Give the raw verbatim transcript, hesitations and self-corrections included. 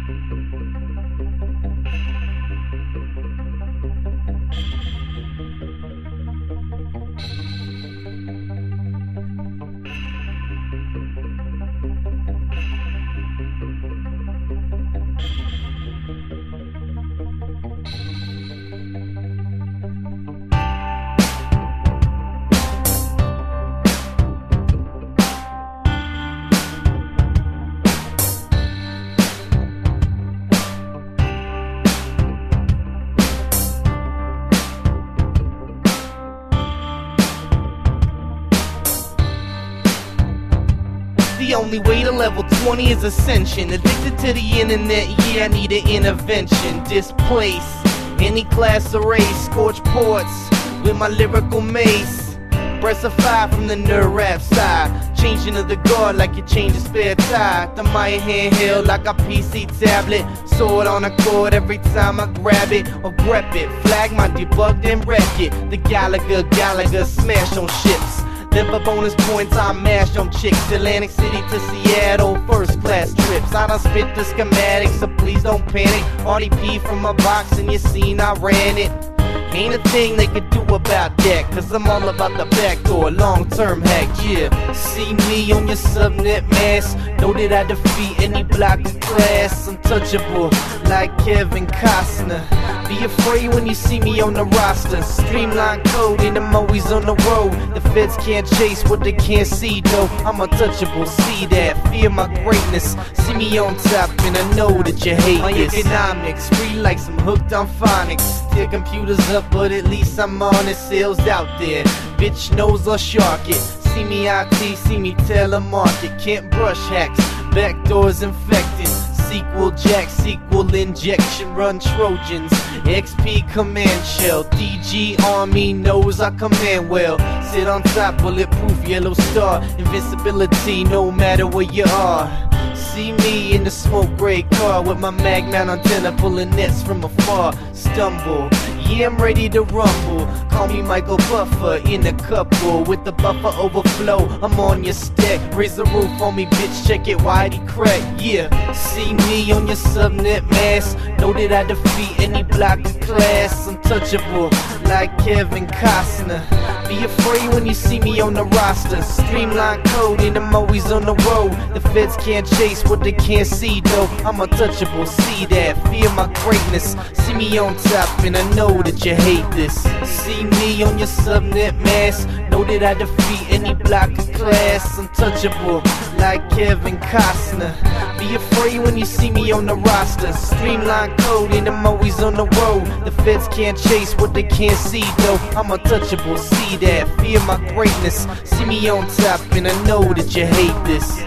The only way to level twenty is ascension. Addicted to the internet, yeah, I need an intervention. Displace any class or race. Scorch ports with my lyrical mace. Breath of fire from the nerd rap side. Changing to the guard like you change a spare tire. The Maya handheld like a P C tablet. Sword on a cord every time I grab it or grep it. Flag my debugged and wreck it. The Gallagher, Gallagher smash on ships. Liver bonus points I mash on chicks. Atlantic City to Seattle, first class trips. I done spit the schematics, so please don't panic. R D P from my box and you seen I ran it. Ain't a thing they could do about that, cause I'm all about the backdoor, long-term hack, yeah. See me on your subnet mask. Know that I defeat any block of class. Untouchable, like Kevin Costner. Be afraid when you see me on the roster. Streamline code and I'm always on the road. The feds can't chase what they can't see though. I'm untouchable, see that, fear my greatness. See me on top and I know that you hate my this. Economics, free like some hooked on phonics. Tear computers up but at least I'm on it. Sales out there, bitch knows I'll shark it. See me I T, see me telemarket. Can't brush hacks, backdoors infected. Sequel jack, sequel injection, run Trojans. X P command shell, D G army knows I command well. Sit on top, bulletproof yellow star. Invincibility no matter where you are. See me in the smoke gray car with my mag mount antenna pulling nets from afar. Stumble, yeah I'm ready to rumble. Call me Michael Buffer in a couple with the buffer overflow. I'm on your stack, raise the roof on me bitch, check it whitey crack. Yeah, see me on your subnet mask. Know that I defeat any block of class. Untouchable, like Kevin Costner. Be afraid when you see me on the roster. Streamline code and I'm always on the road. The feds can't chase what they can't see though. I'm untouchable, see that, fear my greatness. See me on top and I know that you hate this. See me on your subnet mask. Know that I defeat any block of class. Untouchable, like Kevin Costner. Be afraid when you see me on the roster. Streamline code and I'm always on the road. The feds can't chase what they can't see though. I'm untouchable, see that, fear my greatness. See me on top and I know that you hate this.